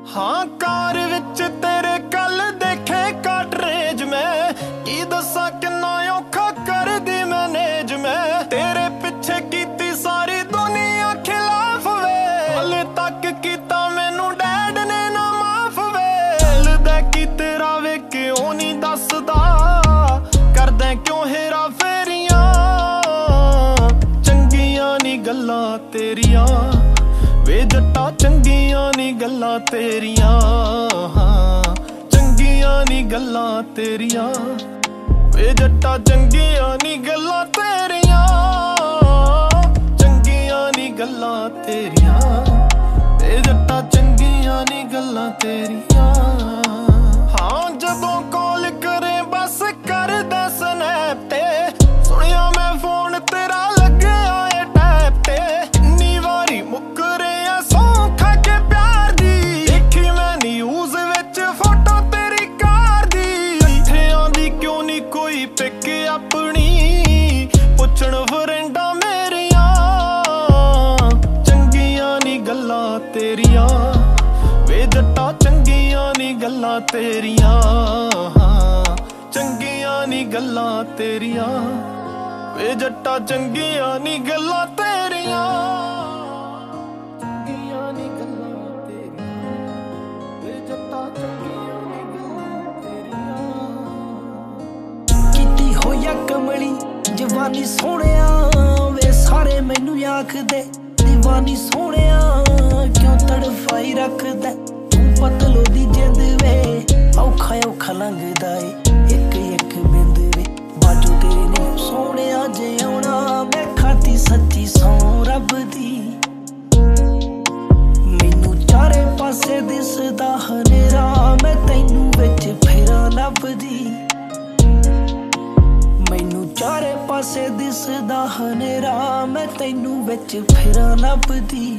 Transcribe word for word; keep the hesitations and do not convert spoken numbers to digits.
हाँ car which तेरे कल देखे काटरेज में की दसा किन्ना औखा कर दी मैनेज में तेरे पिछे कीती सारी दुनिया खिलाफ वे हले तक कीता मैनू डैड ने ना माफ वे दिल की तेरा वे क्यों नहीं दसदा करदे क्यों हेरा फेरियां चंगियां नी गल्लां तेरियां वे जट्टा चंगियां नी गल्लां तेरियां चंगियां नी गल्लां तेरियां वे जट्टा चंगियां नी गल्लां तेरियां चंगियां नी गल्लां तेरियां वे जट्टा चंगियां नी गल्लां तेरियां हाँ जदों कॉल करे बस कर दे स्नैप ते सुनिया मैं फोन तेरा लगे आए टैप ते इन्नी वारी मुकर अपनी पुछण फरेंडा मेरिया चंगियां नी गल्लां तेरियां वे जट्टा चंगियां नी गल्लां तेरियां चंगियां नी गल्लां तेरियां वे जट्टा चंगियां नी गल्लां तेरियां चंगियां नी गल्लां तेरियां वे जट्टा चंगियां नी गल्लां तेरियां होया कमली जवानी सोहणिया वे सारे मैनू आखदे दीवानी सोहणिया क्यों तड़फाई रखदा तू पतलो दी जिंद वे औखा औखा लंघदा ए एक एक बिंद वे बाजू तेरे ने सोहणिया जे आउणा मैं खाती सच्ची सौ रब दी मैनू चारे पासे दिसदा हनेरा मैं तैनू विच फेरा लभदी मैनू चारे पासे दिसदा हनेरा मैं तैनू विच फेरा लभदी।